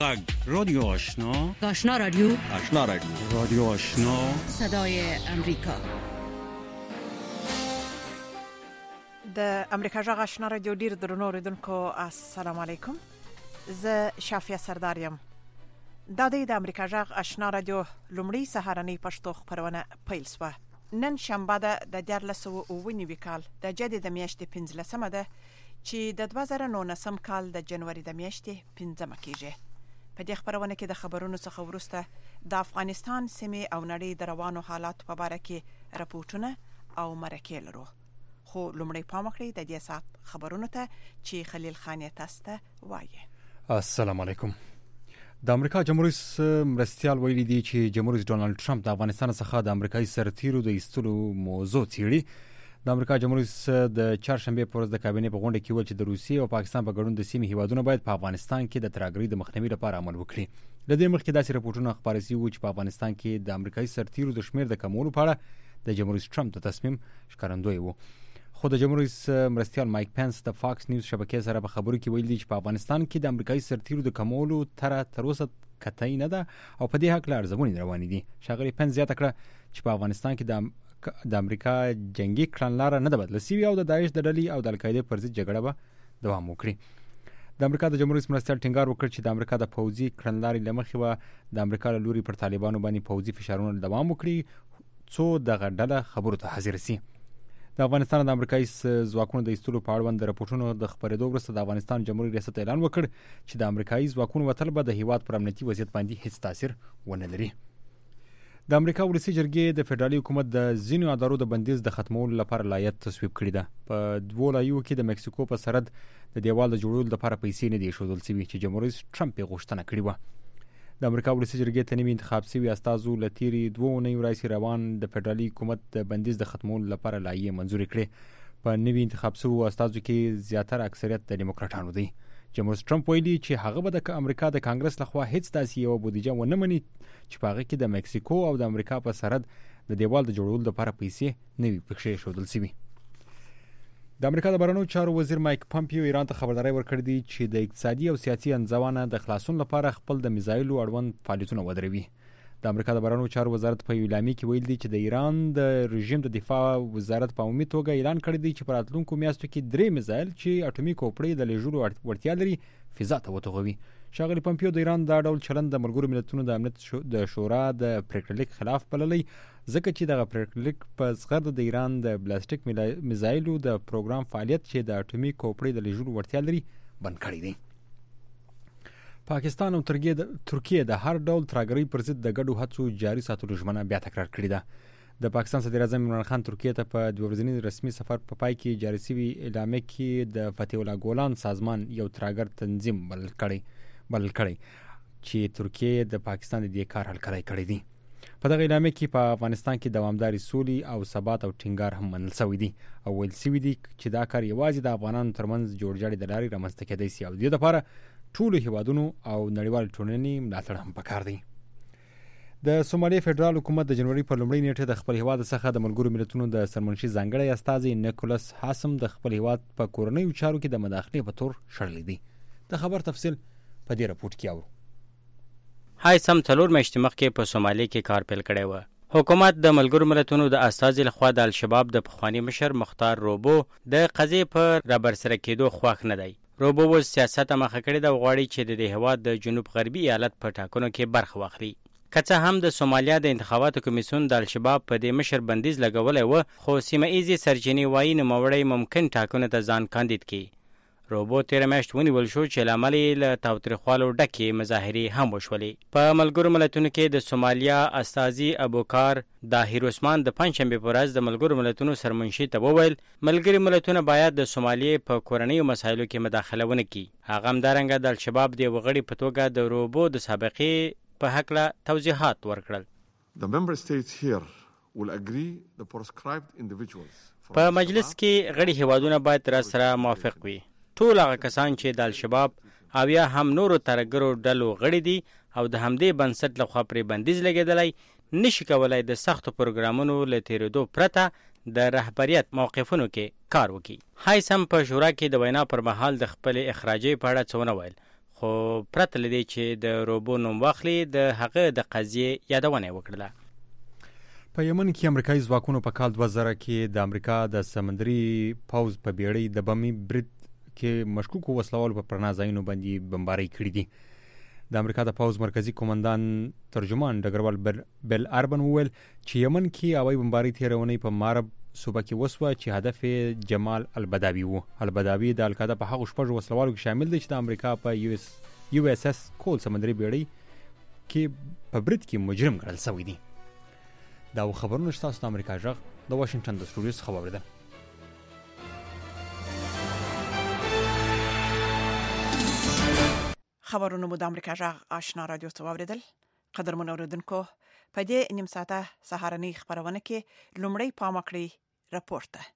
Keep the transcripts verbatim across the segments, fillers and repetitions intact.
رادیو آشنا آشنا رادیو آشنا رادیو رادیو آشنا صدای امریکا. د امریکا جغ آشنا رادیو ډیر درنو اوریدونکو السلام علیکم. زه شافیه سردار یم. دا د امریکا جغ آشنا رادیو لومړی سهارنی پښتو خبرونه پیل شوه. نن شنبه ده د دیارلس سوه اوه نوي کال د جدي د میاشتې پنځلسمه ده چې د دوه زره نولسم کال د جنوري د میاشتې پنځمه کیږي. په دې خبرونه کې د خبرونو څخه وروسته د افغانستان سیمې او نړۍ د روانو حالات په اړه کې راپورټونه او مرکې لرو. خو لومړی پام وکړئ د دې ساعت خبرونو ته چې خلیل خان تاسو ته وایي. السلام علیکم. د امریکا جمهور رئیس مرستیال ویلي دی چې جمهور رئیس ډونالد ټرمپ د افغانستان څخه د امریکایي سرتیرو د ایستلو موضوع څیړي. د امریکا جمهور رئیس د چهارشنبه په ورځ د کابینې په غونډه کې ویل چې د روسیې او پاکستان په ګډون د سیمې هیوادونو باید په افغانستان کې د ترهګرۍ د مخنیوي لپاره عمل وکړي. له دې مخکې داسې راپورټونه خپاره شوي وو چې په افغانستان کې د امریکایي سرتیرو د شمېر د کمولو په اړه د جمهور رئیس ټرمپ د تصمیم ښکارندوی وو. خو د جمهور رئیس مرستیال مایک پنس د فاکس نیوز شبکې سره په خبرو کې ویلي چې په افغانستان کې د امریکایي سرتیرو د کمولو تر تر اوسه قطعي نه ده او په دې حق له ارزونې روانې دي. ښاغلي پنس زیاته کړه چې په افغانستان کې د د امریکا جنگي کړنلاره نه ده بدله شوې او د داعش د ډلې او د القاعده پر ضد جګړه به دوام وکړي. د امریکا د جمهور رئیس مرستیال ټینګار وکړ چې د امریکا د پوځي کړنلارې له مخې به د امریکا له لوري پر طالبانو باندې پوځي فشارونه دوام وکړي څو دغه ډله خبرو ته حاضر شي. د افغانستان د امریکایي ځواکونو د ایستلو په اړوند د راپورټونو د خپرېدو وروسته د افغانستان جمهوریت ریاست اعلان وکړ چې د امریکایي ځواکونو وتل به د هیواد پر امنیتي وضعیت باندې هیڅ تاثیر ونه لري. د امریکا ولسي جرګې د فدرالي حکومت د ځینو ادارو د بندیز د ختمولو لپاره لایحه تصویب کړې ده. په دوو لایحو کې د مکسیکو په سرحد د دیوال د جوړولو لپاره پیسې نه دي ایښودل شوي چې جمهور رئیس ټرمپ یې غوښتنه کړې وه. د امریکا ولسي جرګې ته نوي انتخاب شوي استازو له تېرې دوو اونیو راهیسې روان د فدرالي حکومت د بندیز د ختمولو لپاره لایحې منظورې کړې. په نوي انتخاب شوو استازو کې زیاتره اکثریت د ډیموکراټانو دی. جمهور رئیس ټرمپ ویلي چې هغه به د امریکا د کانګرس لخوا هیڅ داسې یو بودیجه ونه مني چې په هغه کې د مکسیکو او د امریکا په سرحد د دیوال د جوړولو لپاره پیسې نه وي پکښې ایښودل شوي. د امریکا د بهرنیو چارو وزیر مایک پامپیو ایران ته خبرداری ورکړې دی چې د اقتصادي او سیاسي انزوانه د خلاصون لپاره خپل د میزایلو اړوند فعالیتونه ودروي. د امریکا د بهرنیو چارو وزارت په اعلامیه کې ویل دی چې د ایران د رژیم د دفاع وزارت په عمومي توګه اعلان کړی دی چې په راتلونکو میاشتو کې درې میزایل چې اټومي کوپړې د لیږلو وړتیا لري فضا ته وتوغوي. ښاغلي پامپیو د ایران دا ډول چلند د ملګرو ملتونو د امنیت د شورا د پریکړې لیک خلاف بللی ځکه چې دغه پریکړې لیک په زغرد د ایران د بلاسټیک میزایلو د پروګرام فعالیت چې د اټومي کوپړې د لیږلو وړتیا لري بند کړی دی. پاکستان او ترکیه د هر ډول ترهګرۍ پر ضد د ګډو هڅو جاري ساتلو ژمنه بیا تکرار کړې ده. د پاکستان صدر اعظم عمران خان ترکیه ته په دوه ورځني رسمي سفر په پای کې جاري شوي اعلامیه کې د فتح الله ګولان سازمان یو ترهګر تنظیم بلل کړی بلل کړی چې ترکیه د پاکستان د دې کار هلکړی کړی دی. په دغه اعلامیه کې په افغانستان کې دوامداري سولې او ثبات او ټینګار هم منل شوی دی او ویل شوی دی چې دا کار یوازې د افغانانو ترمنځ جوړجاړي د لارې رامنځته کېدی شي او د دې لپاره ټولو هیوادونو او نړیوال ټولنې ملاتړ هم پکار دی. د سومالي فدرال حکومت د جنوري په لومړۍ نیټه د خپل هیواد څخه د ملګرو ملتونو د سرمنشي ځانګړی استازي نیکولاس هاسم د خپل هیواد په کورنیو چارو کې د مداخلې په تور شړلی دی. د خبر تفصیل په دې راپورټ کې اورو. هاسم څلور میاشتې مخکې په سومالي کې کار پیل کړی و. حکومت د ملګرو ملتونو د استازي لخوا د الشباب د پخوانی مشر مختار روبو د قضیې پر رابرسره کېدو خوښ نه دی. روبو اوس سیاست مخه کړی د غواړي چې د هیواد د جنوب غربي ایالت په ټاکنو کې برخه واخلي. که څه هم د سومالیا د انتخاباتو کمیسیون د الشباب په دې مشر بندیز لګولی و خو سیمه ایزې سرچینې وایي نوموړی ممکن ټاکنو ته ځان کاندید کړي. روبو تېره میاشت ونیول شو چې له امله یې له تاوتریخوالو ډکې مظاهرې هم وشولې. په ملګرو ملتونو کې د سومالیا استازي ابوکار داهیر عثمان د پنجشنبې په ورځ د ملګرو ملتونو سرمنشي ته وویل ملګري ملتونه باید د سومالیې په کورنیو مسایلو کې مداخله ونه کړي. هغه همدارنګه د الشباب د یوه غړي په توګه د روبو د سابقې په هکله توضیحات ورکړل. په مجلس کې غړي هیوادونه باید را سره موافق وي. ټول هغه کسان چې د الشباب او یا هم نورو ترهګرو ډلو غړي دي او د همدې بنسټ لخوا پرې بندیز لګېدلی نشي کولای د سختو پروګرامونو له تېرېدو پرته د رهبریت موقفونو کې کار وکړي. هایسم په شورا کې د وینا پر مهال د خپل اخراجي په اړه څه ونه ویل خو پرته له دې چې د روبو نوم واخلي د هغه د قضیې یادونه وکړله. په یمن کې امریکایي ځواکونو په کال دوه زره کې د امریکا د سمندري پوځ په بیړۍ د بمي برید کې مشکوکو وسلوالو په پرانا ځایونو باندې بمبارۍ کړې دي. د امریکا د پوځ مرکزی قومندان ترجمان ډګروال بل اربن وویل چې یمن کې هوایي بمبارۍ تیرونې په مارب صوبه کې وسوه چې هدف جمال البداوي وو. البداوي د القاعده په هغو شپږو وسلوالو کې شامل دی چې د امریکا په یو اس یو اس اس کول سمندري بیړۍ کې په برید کې مجرم ګڼل شوی دی. دا خبرونه شته د امریکا ژغ د واشنگټن د سټوډیو څخه واوریدل. خبرونه مو د امریکا ژغ آشنا رادیو څخه واوریدل. قدرمن اوریدونکو په دې نیم ساعته سهارنۍ خبرونه کې لومړی پام وکړئ راپورټ ته.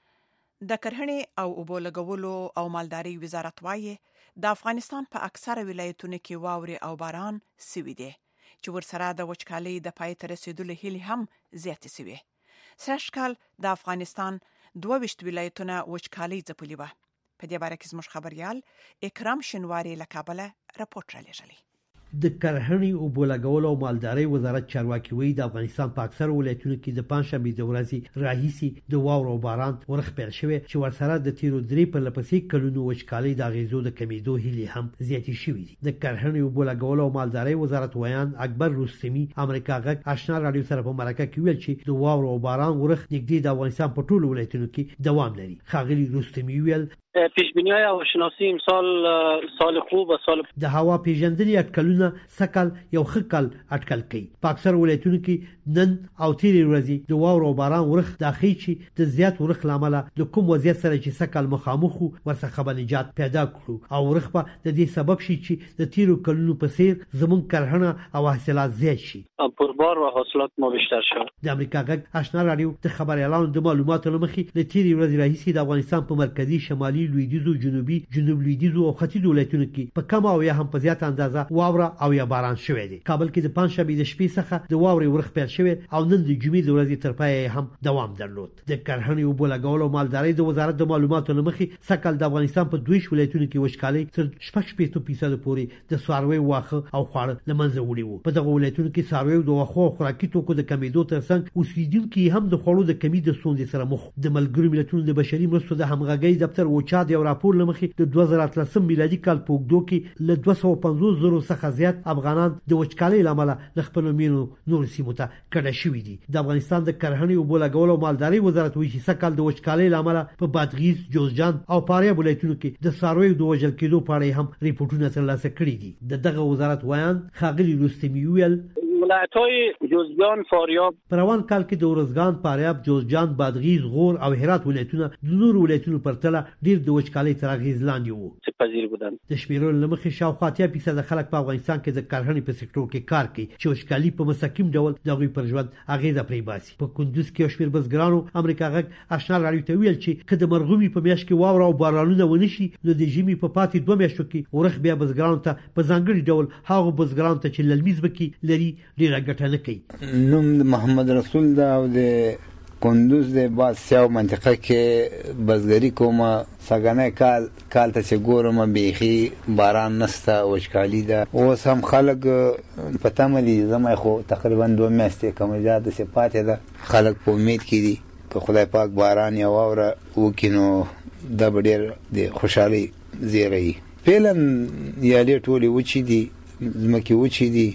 د کرهڼې او اوبو لګولو او مالداري وزارت وايي د افغانستان په اکثره ولایتونو کې واوري او باران سوي دي چې ورسره د وچکالۍ د پای ته رسیدلو هیلې هم زیاتې شوې. سږکال د افغانستان دوه ویشت ولایتونه وچکالۍ ځپلي وه. په دې باره کې زموږ خبريال اکرام شنواری له کابله راپورټ رالیږلی. د کرهڼې او بولګولو او مالداري وزارت چارواکي وایي د افغانستان په اکثر ولایتونو کې د پنځشنبه د ورځې راهیسي د واورو او باران ورخ پیل شوی چې ورسره د تیرو درې په لپسې کلونو وچکالۍ د غیزو د کمیدو هیلې هم زیاتې شوې دي. د کرهڼې او بولګولو او مالداري وزارت ویان اکبر رستمی امریکا غږ آشنا رادیو سره په مرکه کې ویل چې د واورو او باران ورخ نږدې د افغانستان په ټولو ولایتونو کې دوام لري. خاغلی رستمی ویل پیش بینی های هواشناسی امسال سال خوب و سال د هوا پیژندنې اټکلونه سکل یو خکل اټکل کوي. په اکثر ولایتونو کې نن او تیرې ورځې د واورو او باران ورخ داخلي چې د زیات ورخ لامل د کوم وضعیت سره چې سکل مخامخ ورڅخه بنجات پیدا کړو او ورخ په د دې سبب شي چې د تیرو کلونو په څیر زمون کرهڼه او حاصلات زیات شي. پربار و حاصلات ما بیشتر شد. د امریکا غږ آشنا رادیو د خبريالانو د معلوماتو لمخې د تیرې ورځې راهیسې د افغانستان په مرکزی شمالي لویدیځو جنوبي جنوب لویدیځو او ختیځو ولایتونو کې په کم او یا هم په زیات اندازه واوره او یا باران شوی دی. کابل کې د پنځشنبه د شپې څخه د واورې ورخ پیل شوی او نن د جمعې د ورځې تر پای هم دوام درلود. د کرهڼې او بولګولو مالداري د وزارت د معلوماتو لمخې سکل د افغانستان په دوه ولایتونو کې وچکالۍ تر شپږ فیصد پورې د ساروي واخه او خواړه لمنځه وړي وو. په دغه ولایتونو کې ساروي د واخو او خوراکي توکو د کمیدو ترڅنګ اوسیدونکو هم د خوړو د کمی د ستونزې سره مخ. د ملګرو ملتونو د بشري مرستو د همغږۍ دفتر وچاد یو راپور لمخې د دوه زره اتلسم میلادي کال په اوږدو کې له دوه سوه پنځوس زره څخه زیات افغانان د وچکالۍ له امله له خپلو مینو نور سیمو ته کډه شوي دي. د افغانستان د کرهڼې او بولګولو او مالدارۍ وزارت وایي چې سږکال د وچکالۍ له امله په بادغیس، جوزجان او فاریاب ولایتونو کې د څارویو د وژل کېدو په اړه هم ریپورټونه ترلاسه کړي دي. د دغه وزارت ویان خاغلی رستمی ویل ولایت‌های جوزجان، فاریاب په روان کال کې د ورزګان، فاریاب، جوزجان، بادغیس، غور او هرات ولایتونه د نورو ولایتونو پرتله ډیر د وچکالۍ تر اغیز لاندې وو. پذیر بودن. د شمیرل لمخې شاوخوا اتیا فیصد خلک په افغانستان کې د کرهڼې په سکتور کې کار کوي چې وچکالۍ په مستقیم ډول د هغوی پر ژوند اغیزه پرې باسي. په کندوز کې شمیر بزګرانو امریکا غږ آشنا رادیو ته ویل چې که د مرغومي په میاشت کې واوره او بارانونه ونشي نو د ژمي په پاتې دوه میاشتو کې ورخ بیا بزګرانو ته په ځانګړي ډول هغه بزګرانو ته چې للمیز بکی لري ډیره ګټه نه کوي. نوم محمد رسول دا او د کندوز د باز سیاو منطقه کې بزګری کومه سګنه کال کال ته چې ګورم بیخي باران نسته وچکالي ده. اوس هم خلک پته ملي زما خو تقریبا دوه میاشتې کومه زیاده سي پاتې ده. خلک په امید کې دي که خدای پاک باران یا واوره وکینو د ډېر د خوشحالي زیری. فعلا یالي ټولي وچی دي زمکه وچی دي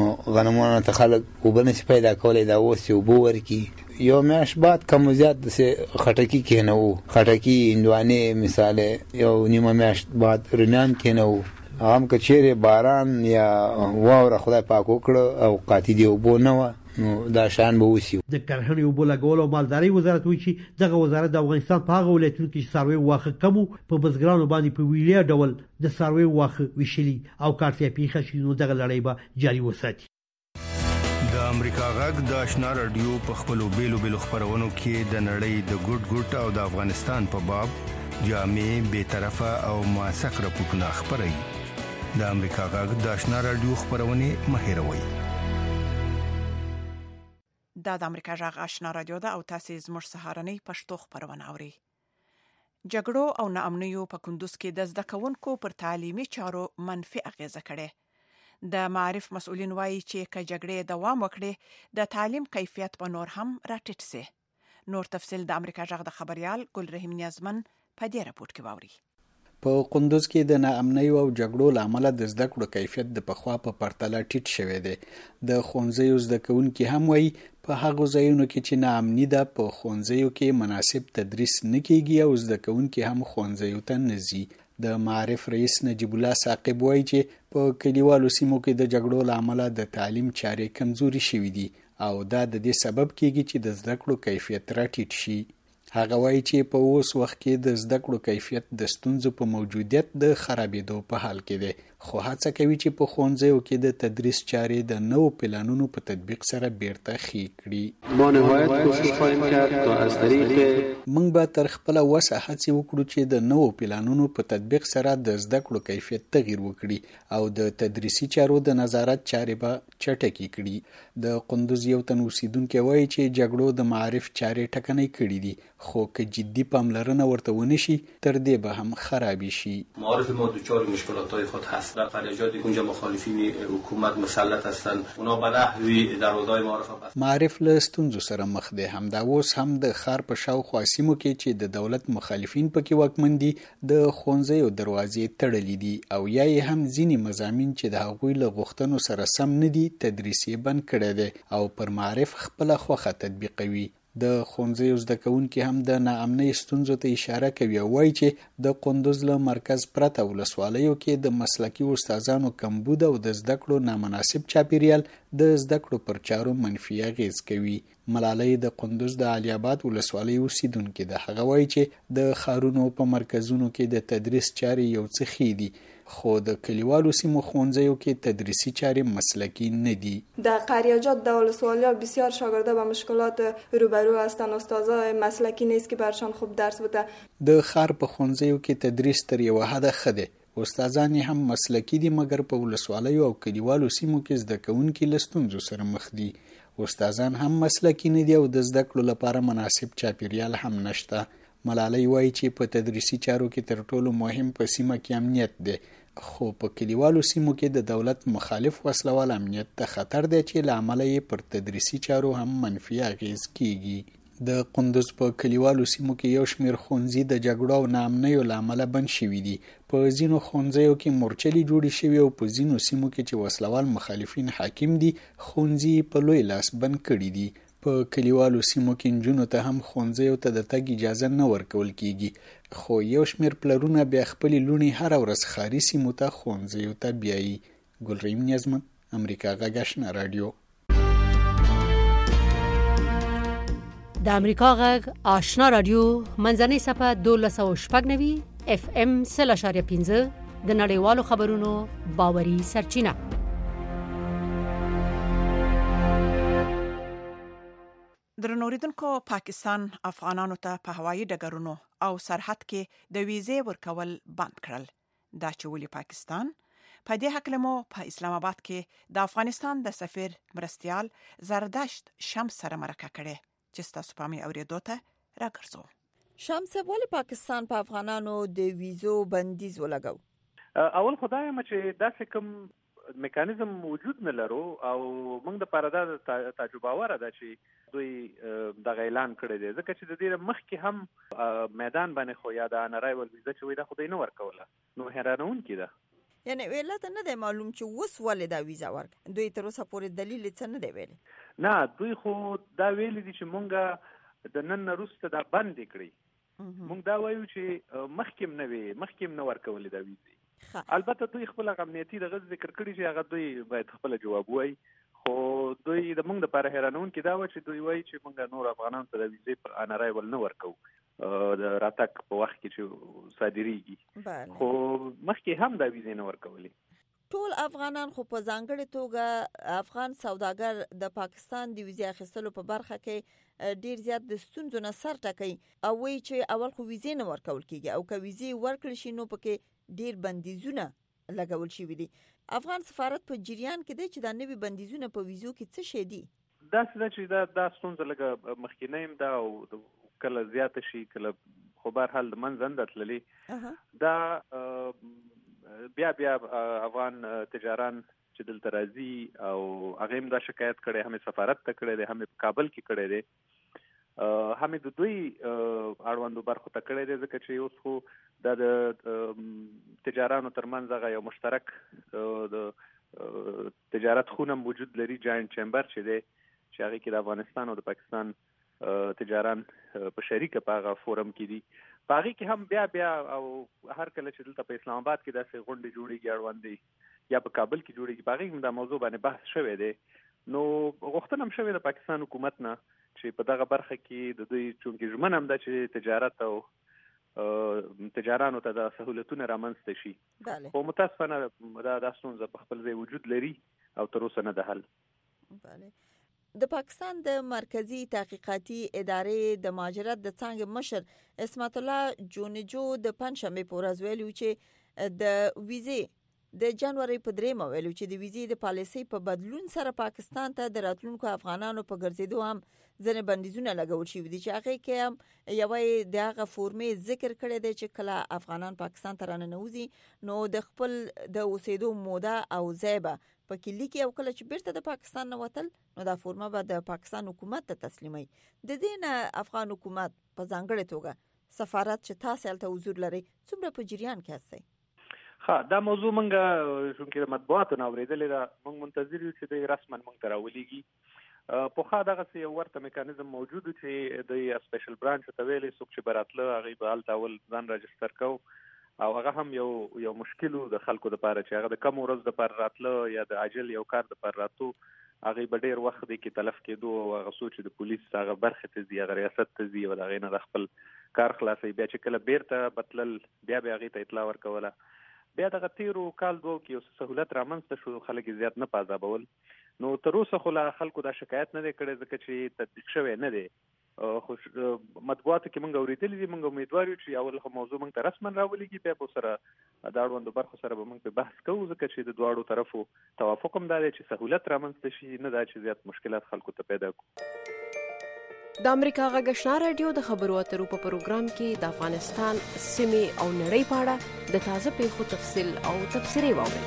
غنمونه ته خلک وبنس پیدا کولای دا اوس یو بو ورکی یو میاش بعد کم زیات د خټکی کینو خټکی اندوانه مثال یو نیمه میاش بعد رنان کینو هم کچېره باران یا واوره خدای پاک وکړه او قاتی دی وبو نه نو دا شان به وسی. د کرهڼې او بولګولو او مالدارۍ وزارت وایي چې دغه وزارت د افغانستان په هغه ولایتونو کې چې څاروي واښه کم په بزګرانو باندې په ویلیا ډول د څاروي واښه ویشلي او کارتیا پیښه شي نو دغه لړۍ به جاري وساتي. د امریکا غږ د آشنا رادیو په خپلو بیلو بیلو خبرونو کې د نړۍ د ګډ ګډ او د افغانستان په باب جامع بے طرفه او موثق راپورټونه خبري. د امریکا غږ د آشنا رادیو خبرونه مهیروي. دا د امریکا غږ آشنا رادیو ده او تاسو زموږ سهارنۍ پښتو خبرونه اورئ. جګړو او ناامنیو په کندوز کې د زده کوونکو پر تعلیمي چارو منفي اغیزه کړې. د معارف مسؤلین وایي چې که جګړې دوام وکړي د تعلیم کیفیت به نور هم راټیټ سي. نور تفصیل د امریکا جغ د خبريال ګل رحیم نیازمن په دې راپورټ کې واوري. په قندوز کې د ناامنۍ او جګړو لامل د زده کړو کیفیت د پخوا په پرتله ټیټ شوی دی. د ښوونځیو زده کوونکي هم وایي په هغو ځایونو کې چې ناامني ده په ښوونځیو کې مناسب تدریس نه کیږي او زده کوونکي هم ښوونځیو ته نه ځي. د معارف رئیس نجیب الله ثاقب وایي چې په کلیوالو سیمو کې د جګړو لامل د تعلیم چارې کمزوري شوي دي او دا د دې سبب کیږي چې د زده کړو کیفیت راټیټ شي. هغه وایي چې په اوس وخت کې د زده کړو کیفیت د ستونزو په موجودیت د خرابېدو په حال کې دی، خو هڅه کوي چې په ښوونځیو کې د تدریس چارې د نوو پلانونو په تطبیق سره بیرته ښې کړي. ما نهایت کوشش خواهیم کرد تا از طریق موږ به تر خپله وسه هڅې وکړو چې د نوو پلانونو په تطبیق سره د زده کړو کیفیت تغییر وکړي او د تدریسي چارو د نظارت چارې به چټکې کړي. د قندوز یو تن اوسیدونکی وایي چې جګړو د معارف چارې ټکنۍ کړي دي، خو که جدی پاملرنه ورته ونشي تر دې به هم خرابې شي. معارف ما دچار مشکلات‌های خود هست. در فعالیتی که اونجا مخالفین حکومت مسلط هستند اونا به نحوی در حوزه معارف هست. معارف له ستونزو سره مخ دی. همدا اوس هم د ښار په شاوخوا سیمو کې چې د دولت مخالفین پکې واکمن دي د ښوونځیو دروازې تړلې دي او یا یې هم ځینې مضامین چې د هغوی له غوښتنو سره سم نه دي تدریس یې بند کړی دی او پر معارف خپله خوښه تطبیقوي. د ښوونځیو زده کوونکي هم د ناامنۍ ستونزو ته اشاره کوي او وایي چې د قندوز له مرکز پرته ولسوالیو کې د مسلکي استادانو کمبود او د زده کړو نامناسب چاپیریال د زده کړو پر چارو منفي اغیز کوي. ملالۍ د قندوز د علي آباد ولسوالۍ اوسیدونکې ده. هغه وایي چې د ښارونو په مرکزونو کې د تدریس چارې یو څه ښې دي خو د کلیوالو سیمو ښوونځیو کې تدریسي چارې مسلکی نه دي. در قریاجات در ولسوالی‌ها بسیار شاگردا با مشکلات روبرو هستند. استادای مسلکی نیست که برشان خوب درس بده. د ښار په ښوونځیو کې تدریس تر یوه حده ښه دی. استادان هم مسلکی دي مګر په ولسوالیو او کلیوالو سیمو کې زده کوونکي له ستونزو سره مخ دي. استادان هم مسلکی نه دي او د زده کړو لپاره مناسب چاپیریال هم نشته. ملالۍ وایي چې په تدریسي چارو کې تر ټولو مهم په سیمه کې امنیت دی، خو په کلیوالو سیمو کې د دولت مخالف وسلوال امنیت ته خطر دی چې له امله یې پر تدریسي چارو هم منفي اغیز کیږي. د قندوز په کلیوالو سیمو کې یو شمېر ښوونځي د جګړو او ناامنیو له امله بند شوي دي. په ځینو ښوونځیو کې مورچلې جوړې شوي او په ځینو سیمو کې چې وسلوال مخالفین حاکم دي ښوونځي په لوی لاس بند کړي دي. په کلیوالو سیمو کې نجونو ته هم ښوونځیو ته د تګ اجازه نه ورکول کیږي، خو یو شمېر پلرونه بیا خپلې لوڼې هره ورځ ښاري سیمو ته ښوونځیو ته بیایي. ګلرحیم نیازمن، امریکا غږ آشنا رادیو. د امریکا غږ آشنا رادیو منځنۍ صفحه دولس او شپږ نوي اف ام سل اشاریه پنځه د نړیوالو خبرونو باوري سرچینه. درنوریدونکو، پاکستان افغانانو ته په هوایي ډګرونو او سرحد کې د ویزې ورکول بند کړل. دا چې ولې پاکستان په دې حق لمو په اسلام آباد کې د افغانستان د سفیر مرستیال زردشت شمس سره مرکه کړې چې تاسو په مې اوریدو ته راګرځو. شمس، ولې پاکستان په افغانانو د ویزو بندیز ولګاو؟ اول خدای ما چې داسې کوم میکانیزم موجود نه لرو او موږ د پاره دا تجربه وره ده چې دوی د اعلان کړی دی، ځکه چې د دې مخکې هم میدان باندې خو یا د انرایول ویزه چې وي دا خدای نه ورکوله، نو حیرانونکې ده. یعنی ویلته نه دی معلوم چې اوس ولې دا ویزه ورک دوی تر اوسه پورې دلیل څه نه دی ویلی؟ نه، دوی خو دا ویلي دي چې مونږ د نن نه وروسته دا بندې کړي. مونږ دا وایو چې مخکې هم نه وي، مخکې هم نه ورکولې دا ویزې. البته دوی خپل امنیتي دغه ذکر کړی چې هغه دوی باید خپل جواب وایي، خو دوی د موږ لپاره حیرانونکې دا و چې دوی وایي چې موږ نور افغانانو ته د ویزې په انرایول نه ورکو د راتګ په وخت کې چې صادریږي، خو مخکې هم دا ویزې نه ورکولې. ټول افغانان خو په ځانګړې توګه افغان سوداګر د پاکستان د ویزې اخیستلو په برخه کې ډیر زیات د ستونزو نه سر ټکوي او وایي چې اول خو ویزې نه ورکول کیږي او که ویزې ورکړل شي نو پکې ډیر بندیزونه لګول شوي دي. افغان سفارت په جریان کې دی چې دا نوي بندیزونه په ویزو کې څه شي دي؟ دا څه چې دا دا ستونزه لګه مخکینه هم دا او کله زیات شي کله خو بهر حال د منځند تللی دا بیا بیا افغان تجاران چې دلته راځي او هغه هم دا شکایت کړي، هم سفارت ته کړي دي، هم کابل کې کړي دي، هم د دوی اړوندو برخو ته کړي دي، ځکه چې اوس خو دا د تجارانو ترمنځ هغه یو مشترک د تجارت خونه موجود لري، جاینټ چیمبر چې دی، چې هغه کې د افغانستان او د پاکستان تجاران په شریکه په هغه فورم کې دي. په هغه کې هم بیا بیا او هر کله چې دلته په اسلام آباد کې داسې غونډې جوړېږي اړوندې یا په کابل کې جوړېږي، په هغه کې دا موضوع باندې بحث شوی دی. نو غوښتنه هم شوې د پاکستان حکومت نه چې په دغه برخه کې د دوی چونکې ژمنه هم ده چې تجارت او تجارانو ته د سهولتونه رامنځته شي، خو متاسفانه دا د ستونزه په خپل ځای وجود لري او تر اوسه نه ده حل. د پاکستان د مرکزی تحقیقاتي ادارې د مهاجرت د څانګې مشر اسمت الله جونجو د پنځشنبه په ورځ ویلي چې د ویزې د جنوري په درېمه ویلو چې د ویزې د پالیسۍ په بدلون سره پاکستان ته د راتلونکو افغانانو په ګرځېدو هم ځینې بندیزونه لګول شوي دي، چې هغې کې هم یوه د هغه فورمې ذکر کړی دی چې کله افغانان پاکستان ته راننوځي نو د خپل د اوسېدو موده او ځای به پکې لیکي، او کله چې بیرته د پاکستان نه وتل نو دا فورمه به د پاکستان حکومت ته تسلیموي. د دې نه افغان حکومت په ځانګړې توګه سفارت چې تاسې هلته حضور لرئ څومره په جریان کې هستئ؟ ها دا موضوع مونږه چونکې د مطبوعاتو نه اورېدلې ده، مونږ منتظر یو چې دوی رسما مونږ ته راولېږي. پخوا دغسې یو ورته میکانیزم موجود و چې دوی سپیشل برانچ ته ویلې څوک چې به راتله هغوی به هلته اول ځان راجستر کو، او هغه هم یو یو مشکل و د خلکو دپاره چې هغه د کم ورځ دپاره راتله یا د عاجل یو کار دپاره راتلو، هغوی به ډېر وخت دی کې تلف کېدو، او هغه څو چې د پولیس هغه برخې ته ځي، هغه ریاست ته ځي، او د هغې نه د خپل کار خلاصوي، بیا چې کله بیرته به تلل بیا به هغې ته اطلاع ورکوله. بیا دغه تیرو کال دوه کې یو سهولت رامنځته شو، خلک زیات نه پازابول. نو تر اوسه خو لا خلکو دا شکایت نه دی کړی ځکه چې تطبیق شوی نه دی. خو مطبوعاتو کې مونږ اورېدلي دي، مونږ امیدوار یو چې اول خو موضوع مونږ ته رسما راولېږي، بیا به سره د اړوندو برخو سره به مونږ په بحث کوو، ځکه چې د دواړو طرفو توافق هم دا دی چې سهولت رامنځته شي، نه دا چې زیات مشکلات خلکو ته پیدا کړو. د امریکا غږ آشنا رادیو د خبرو اترو په پروګرام کې د افغانستان سیمې او نړۍ په اړه د تازه پیښو تفصیل او تبصرې واورئ.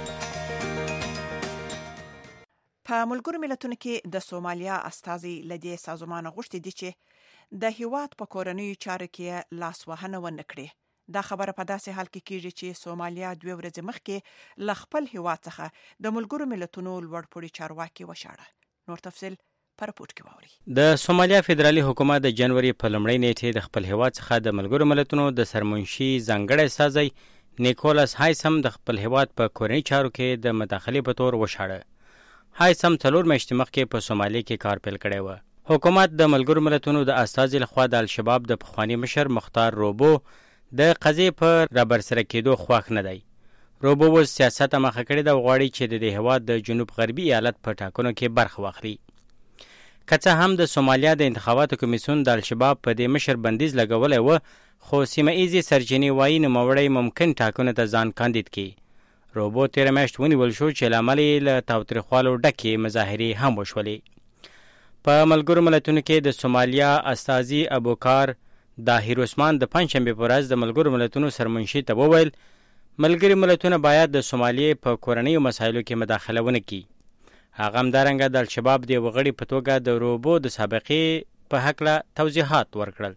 په ملګرو ملتونو کې د سومالیا استازي لدی سازمان غوښتي دي چې د هیواد په کورنیو چارو کې لاس وهنه ونه کړي. دا خبره په داسې حال کې کیږي چې سومالیا دوه ورځې مخکې ل خپل هیواد څخه د ملګرو ملتونو لوړپوړي چارواکي وشاړه. نور تفصیل د سومالیا فدرالي حکومت د جنوري په لومړۍ نیټې د خپل هیواد څخه د ملګرو ملتونو د سرمنشي ځانګړی استازی نیکولاس هایسم د خپل هیواد په کورنۍ چارو کې د مداخلې په تور وشاړه. هایسم څلور میاشتې مخکې په سومالیا کې کار پیل کړی و. حکومت د ملګرو ملتونو د استازي لخوا د الشباب د پخوانی مشر مختار روبو د قضیې په رابرسره کېدو خوښ نه دی. روبو اوس سیاست مخه کړی د غواړي چې د دې هیواد د جنوب غربي ایالت په ټاکنو کې برخه واخلي. که څه هم د سومالیا د انتخاباتو کمیسیون د الشباب په دې مشر بندیز لګولی و، خو سیمه ایزې سرچینې وایي نوموړی ممکن ټاکنو ته ځان کاندید کړي. روبو تېره میاشت ونیول شو چې له امله یې له تاوتریخوالو ډکې مظاهرې هم وشولې. په ملګرو ملتونو کې د سومالیا استازي ابوکار داهیر عثمان د پنجشنبې په ورځ د ملګرو ملتونو سرمنشي ته وویل ملګري ملتونه باید د سومالیې په کورنیو مسایلو کې مداخله ونه کړي. هغه همدارنګه د الشباب د وغړي په توګه د روبو د سابقې په هکله توضیحات ورکړل.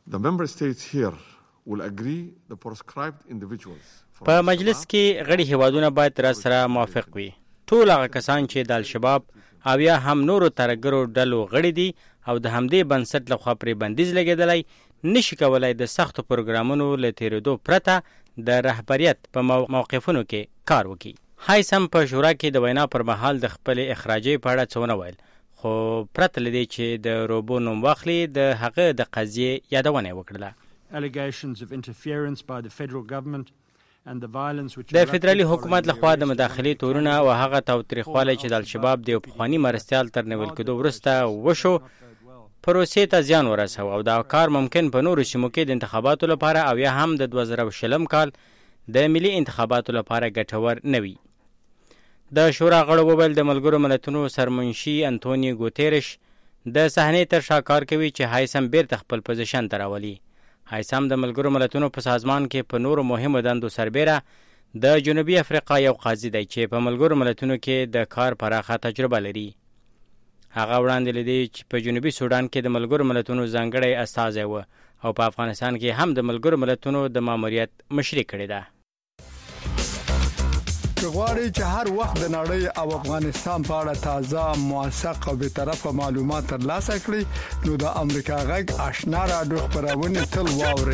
په مجلس کې غړي هیوادونه باید را سره موافق وي. ټول هغه کسان چې د الشباب او یا هم نورو ترګرو ډلو غړي دي او د همدې بنسټ لخوا پرې بندیز لګېدلی نشي کولای د سختو پروګرامونو له تېرېدو پرته د رهبریت په موقفونو کې کار وکړي. هایسم په شورا کې د وینا پر مهال د خپل اخراجې په اړه څه ونه ویل، خو پرته له دې چې د روبو نوم واخلي د هغه د قضیې یادونه وکړله. د فدرالي حکومت لخوا د مداخلې تورونه او هغه تاوتریخوالی چې د الشباب د پخواني مرستیال تر نیول کېدو وروسته وشو پروسې ته زیان ورسوه، او دا کار ممکن په نورو سیمو کې د انتخاباتو لپاره او یا هم د دوه زره شلم کال د ملي انتخاباتو لپاره ګټور نه وي. د شورا غړو وویل د ملګرو ملتونو سرمنشي انټونیو ګوتیرش د صحنې تر شا کار کوي چې هایسم بیرته خپل پوزیشن ته راولي. هایسم د ملګرو ملتونو په سازمان کې په نورو مهمو دندو سربیره د جنوبي افریقا یو قاضي دی چې په ملګرو ملتونو کې د کار پراخه تجربه لري. هغه وړاندې لیدي چې په جنوبي سودان کې د ملګرو ملتونو ځانګړی استازی و او په افغانستان کې هم د ملګرو ملتونو د ماموریت مشري کړې ده. غواړئ چې هر وخت د نړۍ او افغانستان په اړه تازه، موثق او بی‌طرفه معلومات ترلاسه کړئ نو د امریکا غږ آشنا رادیو خبرونه تل واورئ.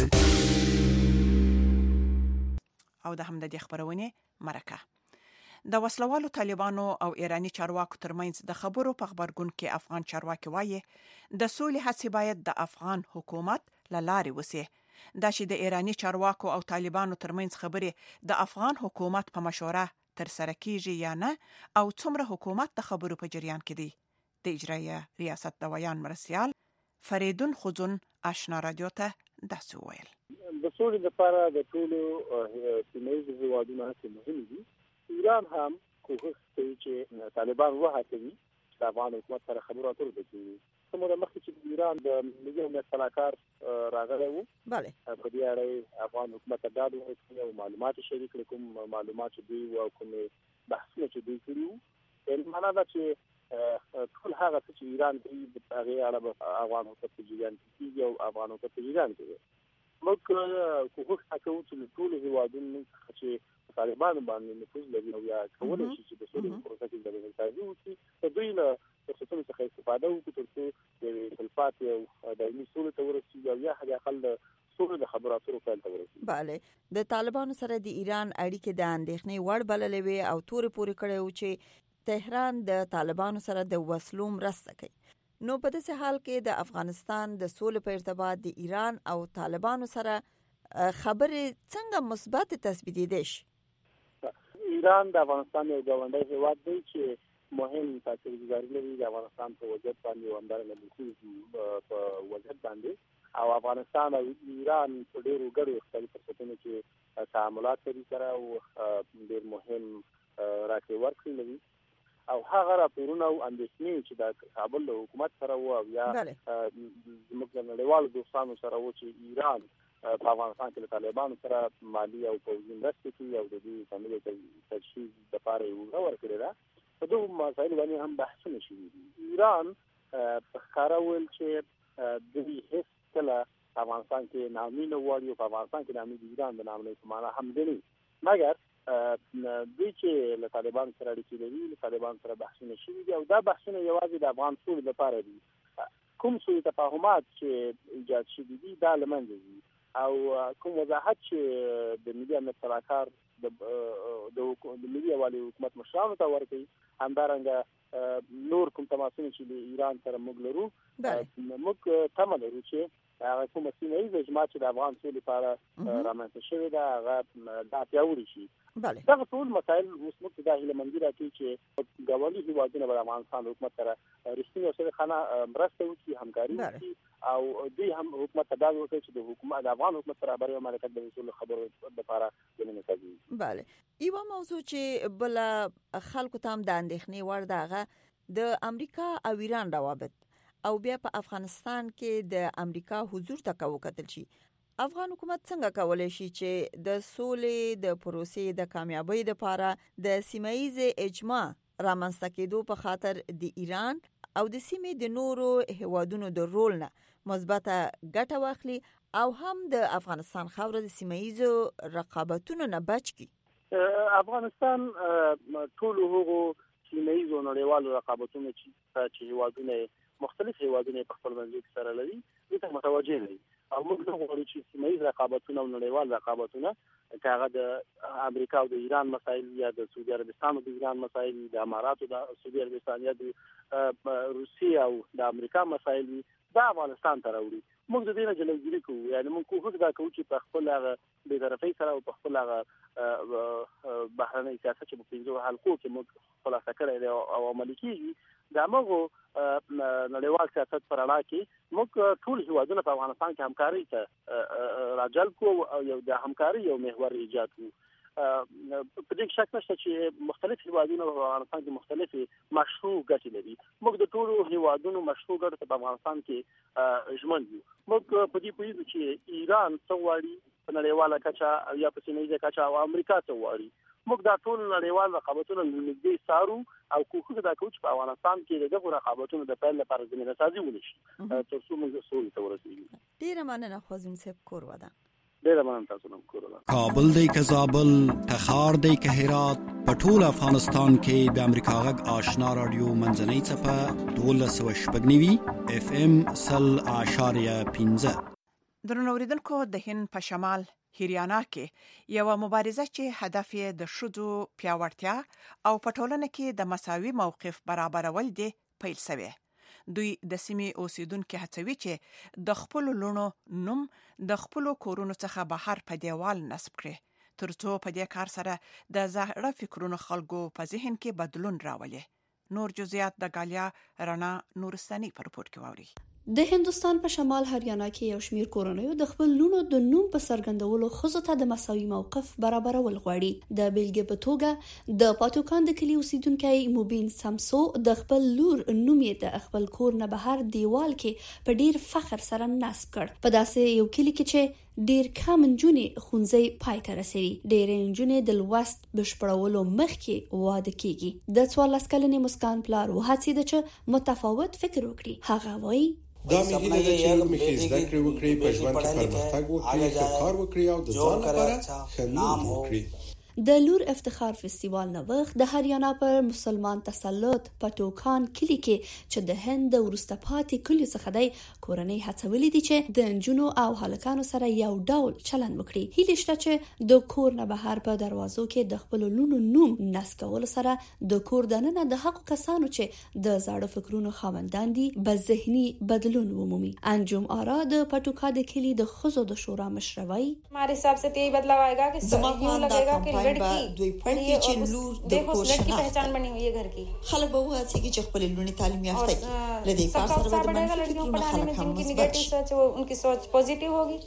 او د هم د دې خبرونه مرکه د وسلوالو طالبانو او ایرانی چارواکو ترمنځ د خبرو په خبرګون کې افغان چارواکي وایي د سولې هڅې باید د افغان حکومت له لارې وسی. دا چې د ایرانی چارواکو او طالبانو ترمنځ خبرې د افغان حکومت په مشوره تر سره کیږي یا نه او څومره حکومت د خبرو په جریان کې دی. د اجرایه ریاست د ویان مرسیال فریدون خزون آشنا رادیو ته داسې وویل. د سولې لپاره د ټولو سیمه‌ییزو هیوادونو هڅې مهمې دي. ایران هم کوښښ کوي چې طالبان وهڅوي چې د افغان حکومت سره خبرو اترو وکړي. څومره مخکې چې ایران د ملي امنیت سلاکار راغلی و بله په دې اړه افغان حکومت ته ډاډ ورکړی او معلومات شریک کړي، کوم معلومات چې دوی او کوم بحثونه چې دوی کړي وو. معنا دا چې ټول هغه څه چې ایران کوي د هغې اړه به افغان حکومت په جریان کې کېږي او افغان حکومت په جریان کې وي. موږ کوښښ کوو چې ټول هیوادونو چې طالبانو باندې نفوذ لري او یا کولای شي چې د سولې پروسه کې د انتخابي وکړي، د دوی له فرصتونو څخه استفاده وکړي ترڅو د تلپاتې او دایمي سولې ته ورسېږي او یا حد اقل د سولې د خبرو اترو پیل ته ورسېږي. بله د طالبانو سره د ایران اړیکې د اندېښنې وړ بللې وې او تورې پورې کړی و چې تهران د طالبانو سره د وسلو مرسته کوي. نو په داسې حال کې د افغانستان د سولې په ارتباط د ایران او طالبانو سره خبرې څنګه مثبت تثبیتېدای شي؟ ایران د افغانستان یو ګاونډی هیواد دی چې مهم تاثیرګذاري لري د افغانستان په وضعیت باندې او همدارنګه د په وضعیت باندې، او افغانستان او ایران په ډېرو ګډو اقتصادي فرصتونو کې تعاملات لري سره او ډېر مهم راکړې ورکړې لري. او هغه راپورونه او اندېښنې چې د کابل له حکومت سره و او یا زموږ د نړیوالو دوستانو سره و چې ایران په افغانستان کې له طالبانو سره مالي او پوځي مرستې کوي او د دوی کاملې تجهیز دپاره یې وعده ورکړې ده. په دغو مسایلو باندې هم بحثونه شوي دي. ایران په ښکاره وویل چې دوی هېڅ کله په افغانستان کې نامي نه غواړي او په افغانستان کې نامي د ایران د نامنۍ په معنا هم ګڼي، مګر دوی چې له طالبانو سره اړیکې لري، له طالبانو سره بحثونه شوي دي او دا بحثونه یوازې د افغان سولې لپاره دي. کوم سوء تفاهمات چې ایجاد شوي دي دا له منځه ځي او کوم وضاحت چې د ملي امنیت سلاکار د ملي یووالي حکومت مشرانو ته ورکوي، همدارنګه نور کوم تماسونه چې د ایران سره موږ لرو، موږ تمه لرو چې هغه کومه سیمه ییزه اجماع چې د افغان سولې لپاره رامنځته شوې ده هغه دا پیاوړې شي. دغه ټول مسایل اوس موږ ته دا هیلهمندي راکوي چې ګاونډي هیوادونه به د افغانستان حکومت سره رښتینې او صادقانه مرسته وکړي، همکاري وکړي او دوی هم حکومت ته ډاډ ورکوي چې د حکومت د افغان حکومت سره برابري او ملکیت د وصول خبرو لپاره ګڼل کېږي. بله یوه موضوع چې بل خلکو ته هم د اندېښنې وړ ده هغه د امریکا او ایران روابط او بیا په افغانستان کې د امریکا حضور ته وکتل شي. افغان حکومت څنګه کولای شي چې د سولې د پروسې د کامیابی لپاره د سیمه‌ییز اجماع رامنځته کېدو په خاطر د ایران او د سیمې د نورو هیوادونو د رول نه مثبته ګټه واخلي او هم د افغانستان خاوره د سیمه‌ییزو رقابتونو نه بچ کړي؟ افغانستان ټول هغو سیمه‌ییزو نړیوالو رقابتونو چې هیوادونه مختلف هیوادونه په خپل منځ کې سره لري دې ته متوجه دي او موږ نه غواړو چې سیمه‌ییز رقابتونه او نړیوال رقابتونه که هغه د امریکا او د ایران مسایل یا د سعودي عربستان او د ایران مسایل، د اماراتو د سعودي عربستان یا د روسیې او د امریکا مسایل دا افغانستان ته راوړي. موږ د دې نه جلوګیري کوو، یعنې موږ کوښښ دا کوو چې په خپل هغه بې طرفۍ سره او په خپل هغه بهرنی سیاست چې په پنځو حلقو کې موږ خلاصه کړی دی او عملي کېږي د همغو نړیوال سیاست پر رڼا کې موږ ټول هیوادونه په افغانستان کې همکارۍ ته راجلب کړو او یو د همکارۍ یو محور ایجاد کړو. په دې شک نشته چې مختلف هیوادونه په افغانستان کې مختلفي مشروع ګټې لري. موږ د ټولو هیوادونو مشروع ګټې په افغانستان کې ژمن یو. موږ په دې پوهیږو چې ایران څه غواړي په نړیواله کچه یا په سیمه ییزه کچه او امریکا څه غواړي. موږ دا ټول نړیوال رقابتونه نږدې څارو او کوښښ دا کوو چې په افغانستان کې دغه رقابتونو د پیل لپاره زمینه سازي ونشي تر څو موږ سولې ته ورسېږو. ډیره مننه خوازم صاحب کور ودا. ډیره مننه تاسو نوم کور ودا. کابل دی که زابل، تخار دی که هرات، په ټول افغانستان کې د امریکا غږ آشنا رادیو منځنۍ څپه دولس سوه شپږ نوي اف ام سل اعشاریه پنځه. درنو اوریدونکو، د هند په شمال هریانا کې یو مبارزه چې هدف یې د شذو پیاوړتیا او په ټولنه کې د مساوي موقف برابرول دی پیل شوی. دوی د سیمې اوسیدونکو هڅوي چې د خپل لونو نوم د خپل کورونو څخه بهر په دیوال نصب کړي ترڅو په دې کار سره د زړه فکرونو خلکو په ذهن کې بدلون راولي. نور جزئیات د غالیا رڼا نورستاني په رپورت کې واوري. د هندستان په شمال هریانا کې یو شمیر کورنیو د خپل لونو د نوم په سرګندولو خزو ته د مساوي موقف برابرول غواړي. د بیلګې په توګه د پاتوکان د کلی اوسیدونکو موبین سمسو د خپل لور نوم یې د خپل کور نه بهر دیوال کې په ډیر فخر سره نصب کړ. په داسې یو کلی کې چې ډیر کم نجونې ښوونځي پای ته رسوي. ډېرې نجونې د لوست بشپړولو مخکې واده کیږي. د څوارلس کلنې مسکان پلار وهڅېده چې متفاوت فکر وکړي. هغه وایي دا مې هیله ده چې لور مې زده کړې وکړي، په ژوند کې پرمختګ وکړي، ښه کار وکړي او د ځان لپاره ښه نوم وکړي. د لور افتخار فستیوال نوښت د هریانا پر مسلمان تسلط پټوکان کلی کې چې د هند وروسته پاتې کلیو څخه دی کورنۍ هڅولې دي چې د انجونو او هلکانو سره یو ډول چلند وکړي. هیله شته چې د کور نه بهر په دروازو کې د خپل لونو نوم نصب کول سره د کور دننه د حق کسانو چې د زړه فکرونو خاوندان دي به ذهني بدلون ومومي. انجم آرا د پټوکا د کلی د خزو د شورا مشروي हमारे हिसाब से यही बदलाव आएगा कि यूं लगेगा कि دوی پوهیږي چې لور د کور پہچان بنی ہوئی ہے گھر کی. خلک به وایي چې خپل لونی تعلیم یافته دي. لدې کار سره د منفي فکرونو خلک هم مثبت سوچ او انکی سوچ پوزټیو ہوگی.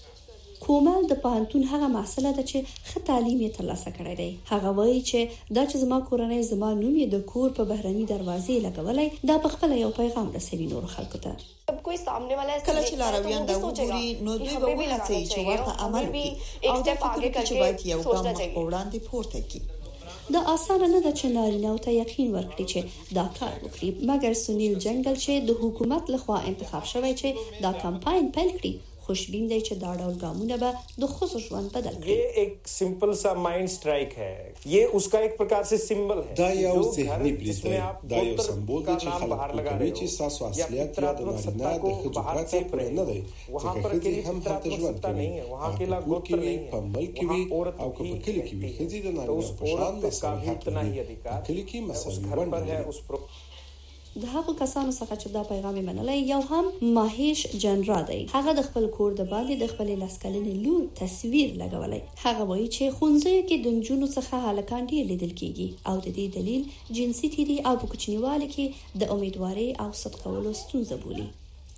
کومل د پانتون هغه مسله ده چې ښه تعلیم یې ترلاسه کړی دی. هغه وایي چې دا چې زما کورنۍ زما نوم یې د کور په بهرني دروازې لګولای دا په خپل یو پیغام رسوي نور خلکو ته. کوئی سامنے والا کله چې لارویان دا وګوري نو دوی به وهڅي چې ورته عمل وکړي او د فکر کې باید یو ګام وړاندې پورته کړي. د اسانه نه د چنارینه او ته یقین ورکړي چې دا کار وکړي. مګر سنیل جنگل چې د حکومت لخوا انتخاب شوی چې دا کمپاین پیل کړي خوشبین دی چې دا ډول ګامونه به د خصوص ژوند بدل کړي. یہ ایک سمپل سا مائنڈ سٹرائک ہے. یہ اس کا ایک پرکار سے سمبل ہے. دا یو ذهني برید دی. دا یو سمبول دی چې خلک کوي چې تاسو اصليت یا د نارینه د خدمت پر نه دی. وहाँ पर के هم ته ژوند नहीं है. वहाँ के لا गोत्र नहीं है. په ملک کې او په کلی کې وي هدي د نارینه په شان مساوي حق لري. کلی کې مساوي ونډه لري. د هغو کسانو څخه چې دا پیغام منلای یو هم ماهیش جنرا دی. هغه د خپل کور د باندې د خپل لاسکلنې لور تصویر لګولای. هغه وایي چې ښوونځي کې د نجونو څخه هلکان ډیر لیدل کیږي او د دې دلیل جنسي تیری او په کوچنیوالي کې د امیدواري او صدق کولو ستونزه بولي.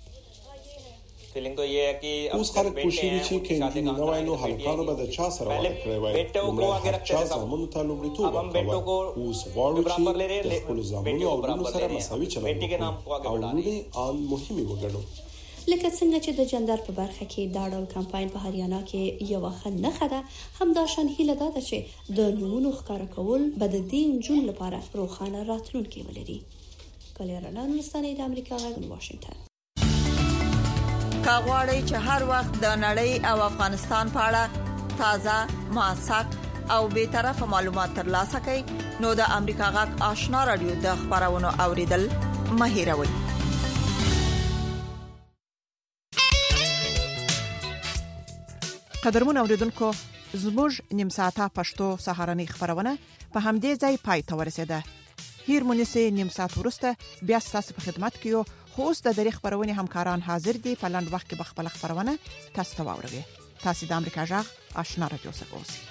فیلنګ تو یہ ہے کہ اوس خلک کوشش کوي چې نه وای نو هلکانو به د چا سره واده کړی وای. نو چا زمونږ ته لومړیتوب ورکوي. اوس غواړو چې د خپل زمونږ او ورونو سره مساوي چلند وکړو او لوی ان مهمه وګڼو. لکه څنګه چې د جندر په برخه کې دا ډول کمپاین په هریانا کې یو ښه نښه ده، هم دا شان هیله ده چې د نمونو ښکاره کول به د دې نجونو لپاره روښانه راتلونکی ولري. کلیرانه نورستاني د امریکا غږ واشنگټن. کاغواړی چې هر وخت د نړۍ او افغانستان په اړه تازه، موثق او به طرفه معلومات ترلاسه کړئ نو د امریکا غږ آشنا رادیو د خبرونو اوریدل مه هیروئ. قدرمن اوریدونکو، زموږ نیم ساعته پښتو سهارنۍ خبرونه په همدې ځای پای ته ورسېده. هیر مونږه نیم ساعت ورسته بیا ستاسو په خدمت کې یو. خو اوس د دری خبرونه همکاران حاضر دي. په لاند وخت کې به خپل خبرونه تاسو ته واوروي. تاسو د امریکا غږ آشنا رادیو څخه اوسئ.